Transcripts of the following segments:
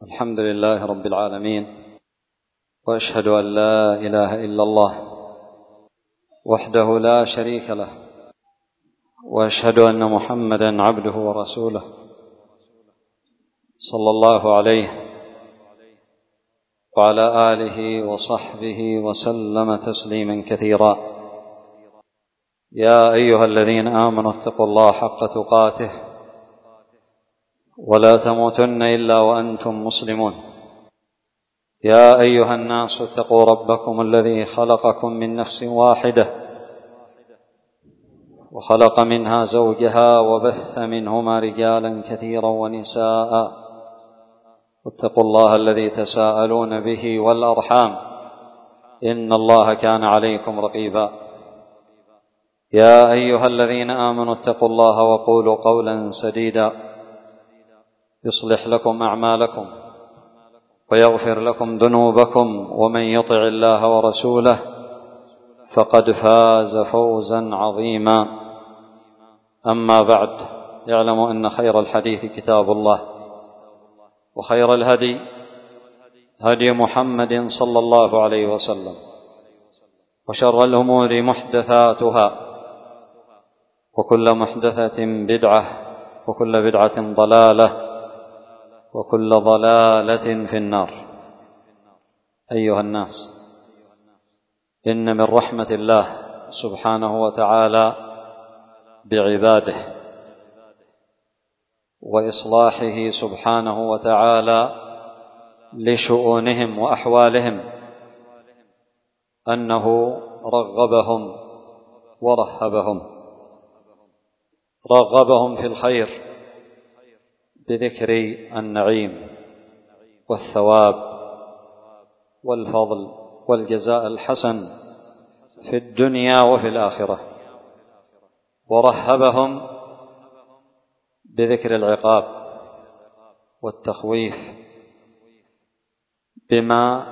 الحمد لله رب العالمين، وأشهد أن لا إله إلا الله وحده لا شريك له، وأشهد أن محمدا عبده ورسوله صلى الله عليه وعلى آله وصحبه وسلم تسليما كثيرا. يا أيها الذين آمنوا اتقوا الله حق تقاته ولا تموتن إلا وأنتم مسلمون. يا أيها الناس اتقوا ربكم الذي خلقكم من نفس واحدة وخلق منها زوجها وبث منهما رجالا كثيرا ونساء، واتقوا الله الذي تساءلون به والأرحام إن الله كان عليكم رقيبا. يا أيها الذين آمنوا اتقوا الله وقولوا قولا سديدا يصلح لكم أعمالكم ويغفر لكم ذنوبكم، ومن يطع الله ورسوله فقد فاز فوزا عظيما. أما بعد، اعلموا أن خير الحديث كتاب الله، وخير الهدي هدي محمد صلى الله عليه وسلم، وشر الأمور محدثاتها، وكل محدثة بدعة، وكل بدعة ضلالة، وكل ضلالة في النار. أيها الناس، إن من رحمة الله سبحانه وتعالى بعباده وإصلاحه سبحانه وتعالى لشؤونهم وأحوالهم أنه رغبهم ورهبهم. رغبهم في الخير بذكر النعيم والثواب والفضل والجزاء الحسن في الدنيا وفي الآخرة، ورهبهم بذكر العقاب والتخويف بما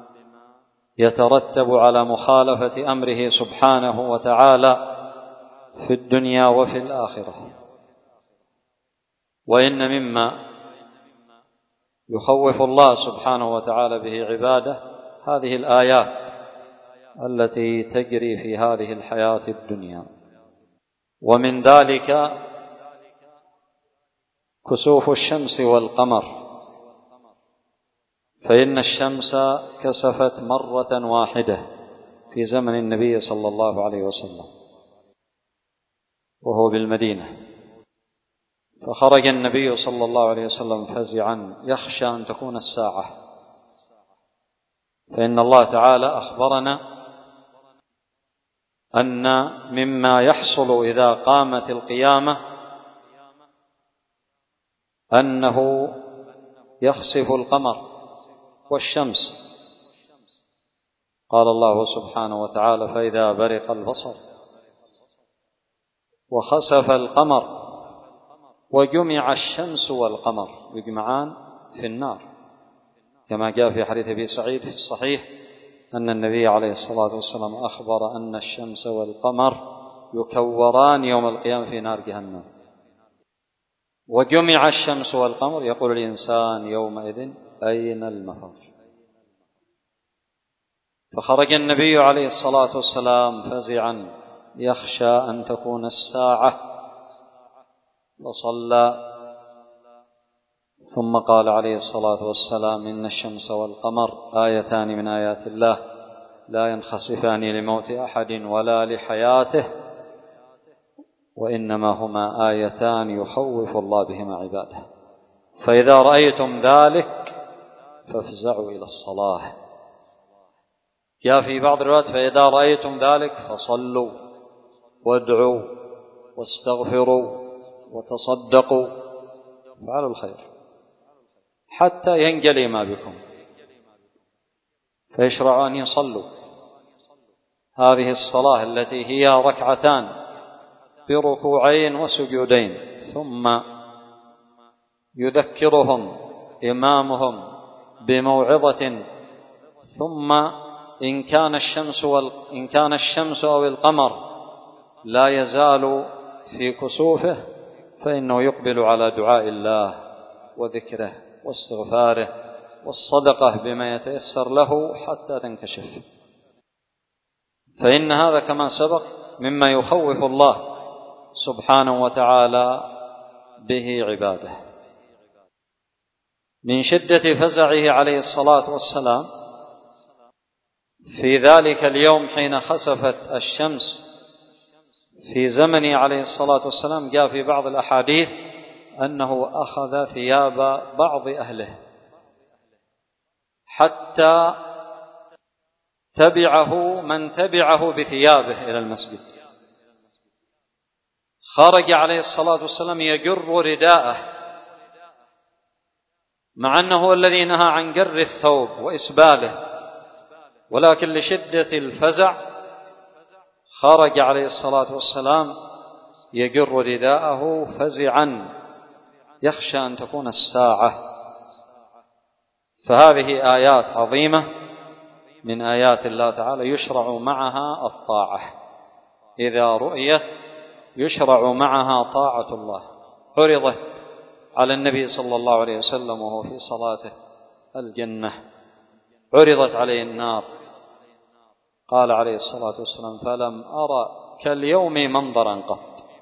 يترتب على مخالفة أمره سبحانه وتعالى في الدنيا وفي الآخرة. وإن مما يخوف الله سبحانه وتعالى به عباده هذه الآيات التي تجري في هذه الحياة الدنيا، ومن ذلك كسوف الشمس والقمر، فإن الشمس كسفت مرة واحدة في زمن النبي صلى الله عليه وسلم وهو بالمدينة، فخرج النبي صلى الله عليه وسلم فزعا يخشى أن تكون الساعة، فإن الله تعالى أخبرنا أن مما يحصل إذا قامت القيامة أنه يخسف القمر والشمس. قال الله سبحانه وتعالى: فإذا برق البصر وخسف القمر وجمع الشمس والقمر، يجمعان في النار، كما جاء في حديث أبي سعيد في الصحيح أن النبي عليه الصلاة والسلام أخبر أن الشمس والقمر يكوران يوم القيامة في نار جهنم. وجمع الشمس والقمر، يقول الإنسان يومئذ أين المفر؟ فخرج النبي عليه الصلاة والسلام فزعا يخشى أن تكون الساعة، وصلى، ثم قال عليه الصلاة والسلام: إن الشمس والقمر آيتان من آيات الله لا ينخسفان لموت أحد ولا لحياته، وإنما هما آيتان يخوف الله بهما عباده، فإذا رأيتم ذلك فافزعوا إلى الصلاة. جاء في بعض الروايات: فإذا رأيتم ذلك فصلوا وادعوا واستغفروا وتصدقوا، فعلوا الخير حتى ينجلي ما بكم، فيشرع أن يصلوا هذه الصلاة التي هي ركعتان بركوعين وسجودين، ثم يذكرهم إمامهم بموعظة، ثم إن كان الشمس أو القمر لا يزال في كسوفه فإنه يقبل على دعاء الله وذكره واستغفاره والصدقة بما يتيسر له حتى تنكشف. فإن هذا كما سبق مما يخوف الله سبحانه وتعالى به عباده. من شدة فزعه عليه الصلاة والسلام في ذلك اليوم حين خسفت الشمس في زمنه عليه الصلاة والسلام، جاء في بعض الأحاديث أنه أخذ ثياب بعض أهله حتى تبعه من تبعه بثيابه إلى المسجد. خرج عليه الصلاة والسلام يجر رداءه، مع أنه الذي نهى عن جر الثوب وإسباله، ولكن لشدة الفزع خرج عليه الصلاة والسلام يجر رداءه فزعا يخشى أن تكون الساعة. فهذه آيات عظيمة من آيات الله تعالى يشرع معها الطاعة، إذا رؤيت يشرع معها طاعة الله. عرضت على النبي صلى الله عليه وسلم وهو في صلاته الجنة، عرضت عليه النار، قال عليه الصلاة والسلام: فلم أرى كاليوم منظرا قط.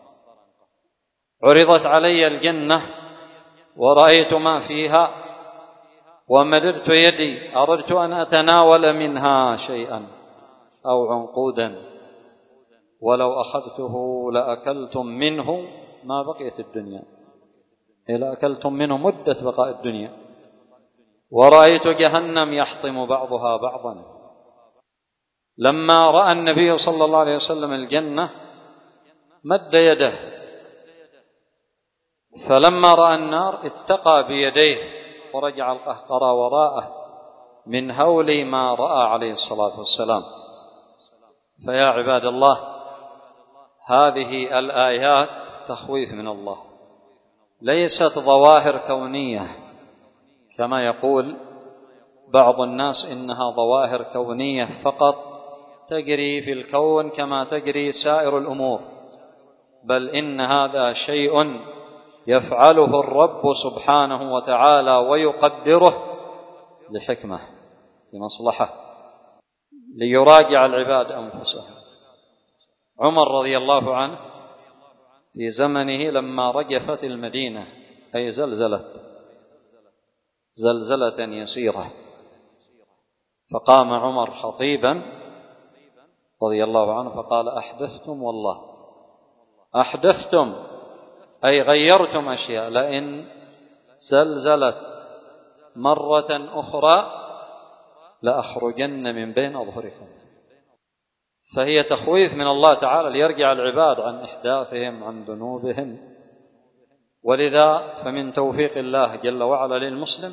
عرضت علي الجنة ورأيت ما فيها ومددت يدي أردت أن أتناول منها شيئا أو عنقودا، ولو أخذته لأكلتم منه ما بقيت الدنيا، إلا أكلتم منه مدة بقاء الدنيا. ورأيت جهنم يحطم بعضها بعضا. لما رأى النبي صلى الله عليه وسلم الجنة مد يده، فلما رأى النار اتقى بيديه ورجع القهقرى وراءه من هول ما رأى عليه الصلاة والسلام. فيا عباد الله، هذه الآيات تخويف من الله، ليست ظواهر كونية كما يقول بعض الناس إنها ظواهر كونية فقط تجري في الكون كما تجري سائر الأمور، بل إن هذا شيء يفعله الرب سبحانه وتعالى ويقدره لحكمة، لمصلحة، ليراجع العباد أنفسهم. عمر رضي الله عنه في زمنه لما رجفت المدينة، أي زلزلة يسيرة، فقام عمر خطيبا رضي الله عنه فقال: أحدثتم والله، أحدثتم أي غيرتم أشياء، لئن زلزلت مرة أخرى لأخرجن من بين أظهركم. فهي تخويف من الله تعالى ليرجع العباد عن إحداثهم عن ذنوبهم. ولذا فمن توفيق الله جل وعلا للمسلم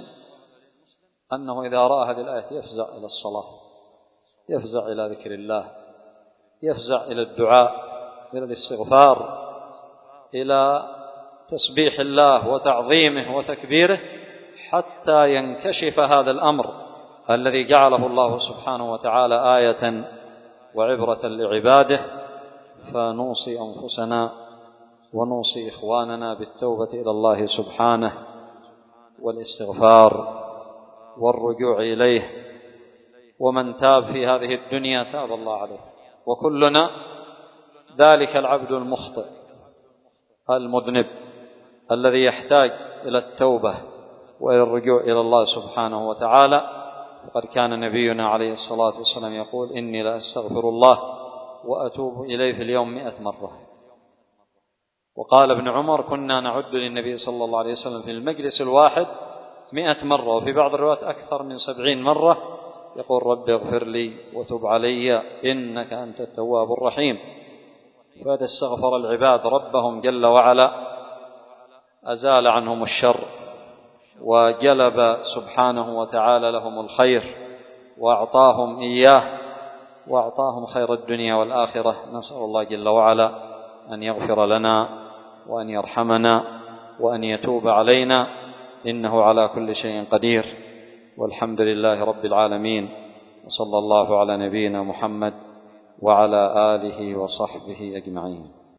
أنه إذا رأى هذه الآية يفزع إلى الصلاة، يفزع إلى ذكر الله، يفزع إلى الدعاء، إلى الاستغفار، إلى تسبيح الله وتعظيمه وتكبيره، حتى ينكشف هذا الأمر الذي جعله الله سبحانه وتعالى آية وعبرة لعباده، فنوصي أنفسنا ونوصي إخواننا بالتوبة إلى الله سبحانه والاستغفار والرجوع إليه. ومن تاب في هذه الدنيا تاب الله عليه، وكلنا ذلك العبد المخطئ المذنب الذي يحتاج إلى التوبة وإلى الرجوع إلى الله سبحانه وتعالى. وقد كان نبينا عليه الصلاة والسلام يقول: إني لأستغفر الله وأتوب إليه في اليوم 100 مرة. وقال ابن عمر: كنا نعد للنبي صلى الله عليه وسلم في المجلس الواحد 100 مرة، وفي بعض الروايات أكثر من 70 مرة، يقول: رب اغفر لي وتب علي إنك أنت التواب الرحيم. فإذا استغفر العباد ربهم جل وعلا أزال عنهم الشر وجلب سبحانه وتعالى لهم الخير وأعطاهم إياه، وأعطاهم خير الدنيا والآخرة. نسأل الله جل وعلا أن يغفر لنا وأن يرحمنا وأن يتوب علينا، إنه على كل شيء قدير. والحمد لله رب العالمين، وصلى الله على نبينا محمد وعلى آله وصحبه أجمعين.